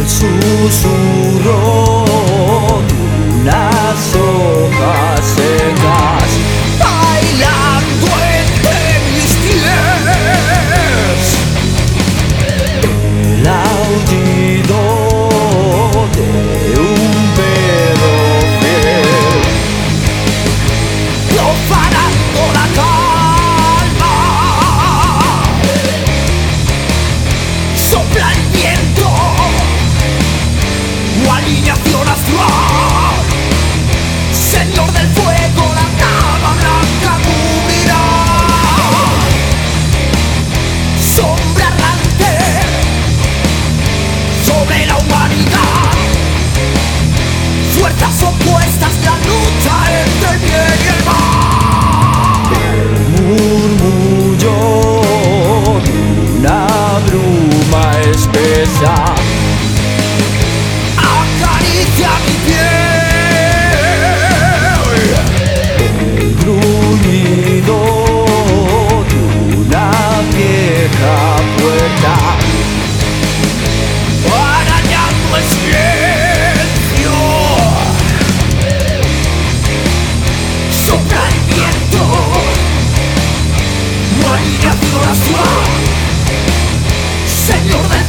susurro de unas hojas secas bailando entre mis pies, el aullido de un perro fiel, profanando la calma, sopla el viento o alineación astral, señor del fuego, la cama blanca cubrirá, sombra errante sobre la humanidad, fuerzas opuestas, la lucha entre el bien y el mal, el murmullo de una bruma espesa acaricia mi piel, el gruñido de una vieja puerta arañando el silencio, sopla el viento, alineación astral, señor del